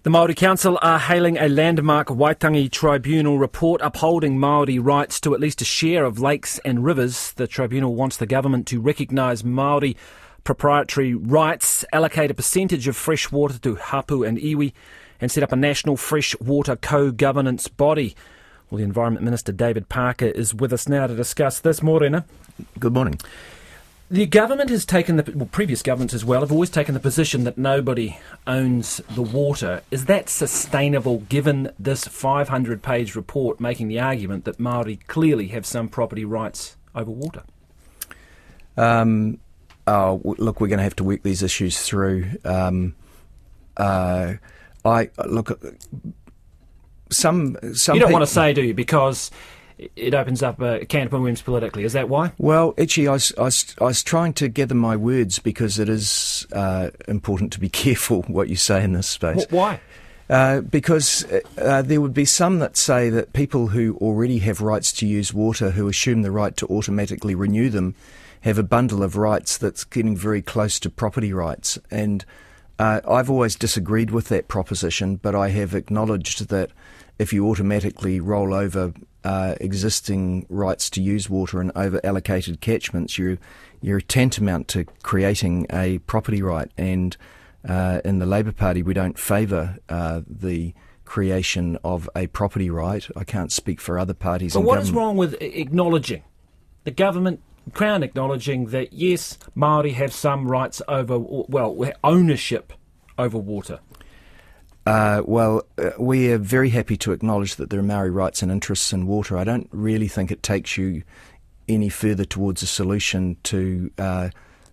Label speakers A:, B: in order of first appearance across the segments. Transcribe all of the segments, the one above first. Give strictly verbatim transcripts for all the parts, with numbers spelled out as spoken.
A: The Māori Council are hailing a landmark Waitangi Tribunal report upholding Māori rights to at least a share of lakes and rivers. The tribunal wants the government to recognise Māori proprietary rights, allocate a percentage of fresh water to hapu and iwi, and set up a national freshwater co-governance body. Well, the Environment Minister David Parker is with us now to discuss this. Morena.
B: Good morning.
A: The government has taken, the well, previous governments as well, have always taken the position that nobody owns the water. Is that sustainable given this five hundred page report making the argument that Māori clearly have some property rights over water?
B: Um, oh, look, we're going to have to work these issues through. Um, uh, I look. Some some.
A: You don't
B: people,
A: want to say, do you? Because it opens up a can of worms politically. Is that why?
B: Well, actually, I was, I, was, I was trying to gather my words because it is uh, important to be careful what you say in this space.
A: Why?
B: Uh, because uh, there would be some that say that people who already have rights to use water, who assume the right to automatically renew them, have a bundle of rights that's getting very close to property rights. And uh, I've always disagreed with that proposition, but I have acknowledged that if you automatically roll over Uh, existing rights to use water in over-allocated catchments, you're, you're tantamount to creating a property right. And uh, in the Labour Party, we don't favour uh, the creation of a property right. I can't speak for other parties.
A: But
B: in
A: what
B: government.
A: is wrong with acknowledging, the government, Crown acknowledging that, yes, Māori have some rights over, well, ownership over water?
B: Uh, well, uh, we are very happy to acknowledge that there are Māori rights and interests in water. I don't really think it takes you any further towards a solution to uh,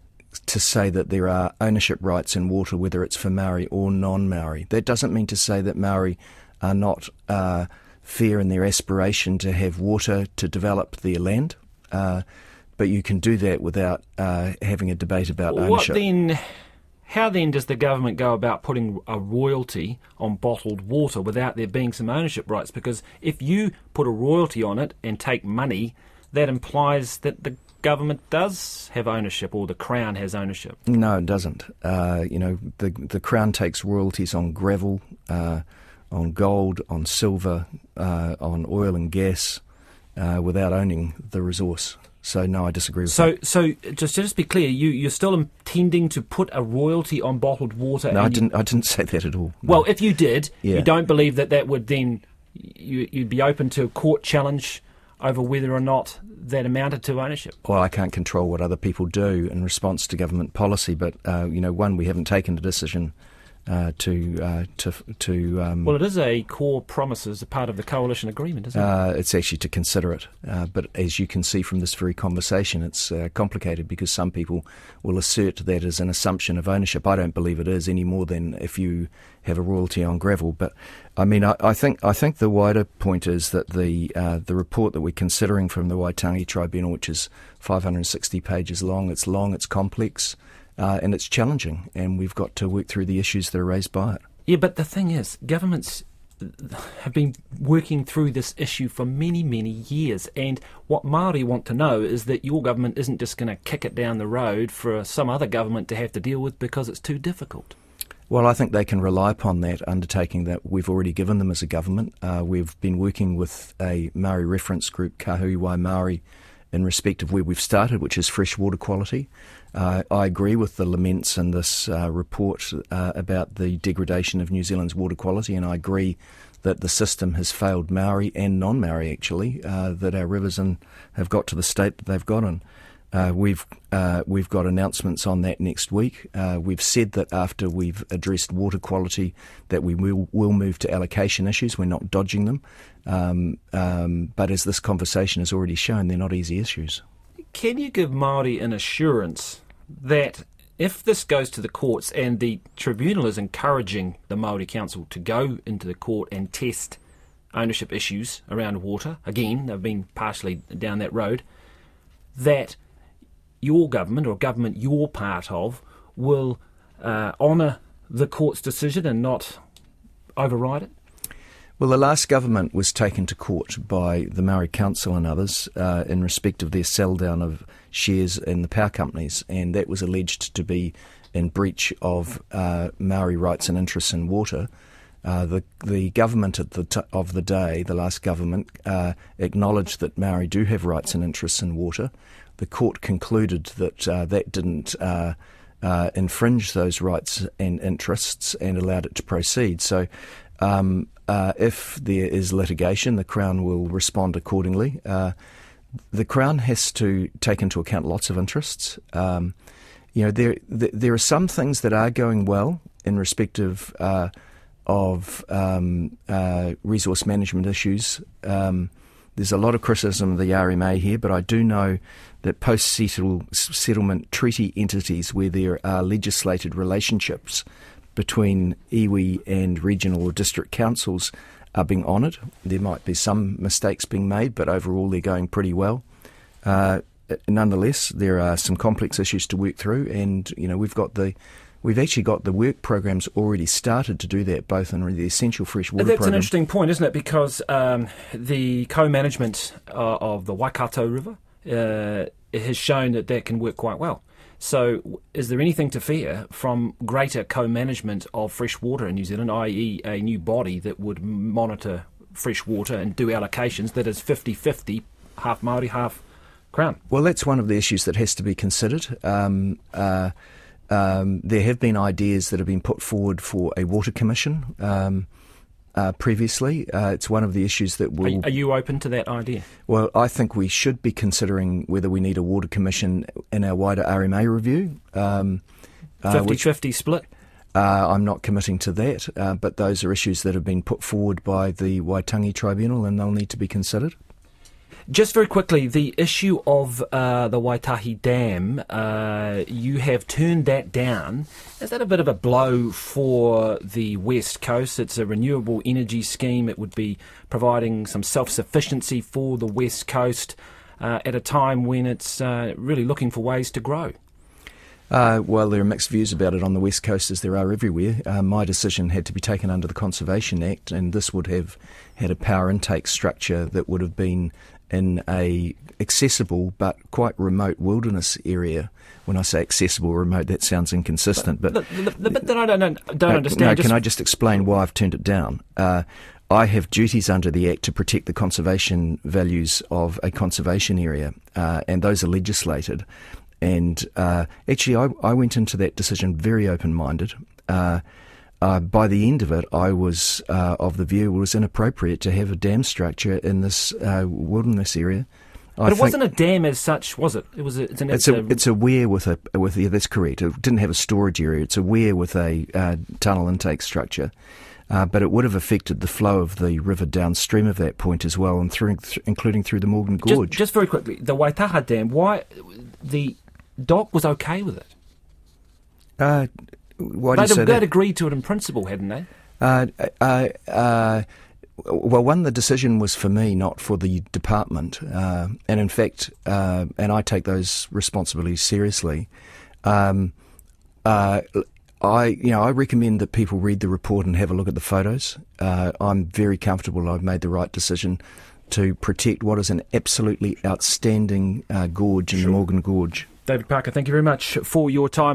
B: to say that there are ownership rights in water, whether it's for Māori or non-Māori. That doesn't mean to say that Māori are not uh, fair in their aspiration to have water to develop their land, uh, but you can do that without uh, having a debate about
A: What
B: ownership.
A: Then? How then does the government go about putting a royalty on bottled water without there being some ownership rights? Because if you put a royalty on it and take money, that implies that the government does have ownership, or the Crown has ownership.
B: No, it doesn't. Uh, you know, the the Crown takes royalties on gravel, uh, on gold, on silver, uh, on oil and gas, uh, without owning the resource. So, no, I disagree with
A: so,
B: that.
A: So, just, just to be clear, you, you're still intending to put a royalty on bottled water?
B: No,
A: and
B: I
A: you,
B: didn't I didn't say that at all. No.
A: Well, if you did,
B: yeah.
A: you don't believe that that would then, you, you'd be open to a court challenge over whether or not that amounted to ownership?
B: Well, I can't control what other people do in response to government policy, but, uh, you know, one, we haven't taken a decision Uh, to uh, to to. Um,
A: well, it is a core promise as a part of the coalition agreement, isn't it?
B: Uh, it's actually to consider it, uh, but as you can see from this very conversation, it's uh, complicated because some people will assert that as an assumption of ownership. I don't believe it is any more than if you have a royalty on gravel. But I mean, I, I think I think the wider point is that the uh, the report that we're considering from the Waitangi Tribunal, which is five hundred sixty pages long, it's long, it's complex. Uh, and it's challenging, and we've got to work through the issues that are raised by it.
A: Yeah, but the thing is, governments have been working through this issue for many, many years, and what Māori want to know is that your government isn't just going to kick it down the road for some other government to have to deal with because it's too difficult.
B: Well, I think they can rely upon that undertaking that we've already given them as a government. Uh, we've been working with a Māori reference group, Kahui Wai Māori, in respect of where we've started, which is fresh water quality. Uh, I agree with the laments in this uh, report uh, about the degradation of New Zealand's water quality, and I agree that the system has failed Māori and non-Māori, actually, uh, that our rivers in, have got to the state that they've got in. Uh, we've uh, we've got announcements on that next week. Uh, we've said that after we've addressed water quality that we will, will move to allocation issues. We're not dodging them. Um, um, but as this conversation has already shown, they're not easy issues.
A: Can you give Māori an assurance that if this goes to the courts and the tribunal is encouraging the Māori Council to go into the court and test ownership issues around water, again, they've been partially down that road, that your government, or government you're part of, will uh, honour the court's decision and not override it?
B: Well, the last government was taken to court by the Maori Council and others uh, in respect of their sell-down of shares in the power companies, and that was alleged to be in breach of uh, Maori rights and interests in water. Uh, the the government at the t- of the day, the last government, uh, acknowledged that Maori do have rights and interests in water. The court concluded that uh, that didn't uh, uh, infringe those rights and interests and allowed it to proceed. So um, uh, if there is litigation, the Crown will respond accordingly. Uh, the Crown has to take into account lots of interests. Um, you know, there, there there are some things that are going well in respect of uh, of um, uh, resource management issues. Um, there's a lot of criticism of the R M A here, but I do know that post-settlement treaty entities where there are legislated relationships between iwi and regional or district councils are being honoured. There might be some mistakes being made, but overall they're going pretty well. Uh, nonetheless, there are some complex issues to work through, and you know we've got the We've actually got the work programs already started to do that, both in the Essential Freshwater
A: That's
B: program.
A: an interesting point, isn't it? Because um, the co-management uh, of the Waikato River uh, has shown that that can work quite well. So is there anything to fear from greater co-management of fresh water in New Zealand, that is a new body that would monitor fresh water and do allocations that is fifty-fifty, half Māori, half Crown? Well,
B: that's one of the issues that has to be considered. Um, uh, Um, there have been ideas that have been put forward for a water commission um, uh, previously. Uh, it's one of the issues that will...
A: Are, are you open to that idea?
B: Well, I think we should be considering whether we need a water commission in our wider R M A review. Um,
A: uh, fifty-fifty split?
B: Uh, I'm not committing to that, uh, but those are issues that have been put forward by the Waitangi Tribunal and they'll need to be considered.
A: Just very quickly, the issue of uh, the Waitahi Dam, uh, you have turned that down. Is that a bit of a blow for the West Coast? It's a renewable energy scheme. It would be providing some self-sufficiency for the West Coast uh, at a time when it's uh, really looking for ways to grow.
B: Uh, well, there are mixed views about it on the West Coast, as there are everywhere. Uh, my decision had to be taken under the Conservation Act, and this would have had a power intake structure that would have been in a accessible but quite remote wilderness area. When I say accessible, remote, that sounds inconsistent. But,
A: but the, the, the bit that I don't, don't
B: no,
A: understand...
B: No,
A: just
B: can I just explain why I've turned it down? Uh, I have duties under the Act to protect the conservation values of a conservation area, uh, and those are legislated. And uh, actually, I, I went into that decision very open-minded. Uh, Uh, by the end of it, I was uh, of the view it was inappropriate to have a dam structure in this uh, wilderness area.
A: But I it wasn't a dam as such, was it? It was. A, it's, an,
B: it's, it's a. It's a weir with a. With yeah, that's correct. It didn't have a storage area. It's a weir with a uh, tunnel intake structure, uh, but it would have affected the flow of the river downstream of that point as well, and through, th- including through the Morgan Gorge.
A: Just, just very quickly, the Waitaha Dam. Why the dock was okay with it?
B: Uh, Why do
A: they'd,
B: you say
A: they'd
B: that?
A: agreed to it in principle, hadn't they?
B: Uh, uh, uh, well, one, the decision was for me, not for the department. Uh, and in fact, uh, and I take those responsibilities seriously. Um, uh, I, you know, I recommend that people read the report and have a look at the photos. Uh, I'm very comfortable I've made the right decision to protect what is an absolutely outstanding uh, gorge in
A: sure.
B: the Morgan Gorge.
A: David Parker, thank you very much for your time.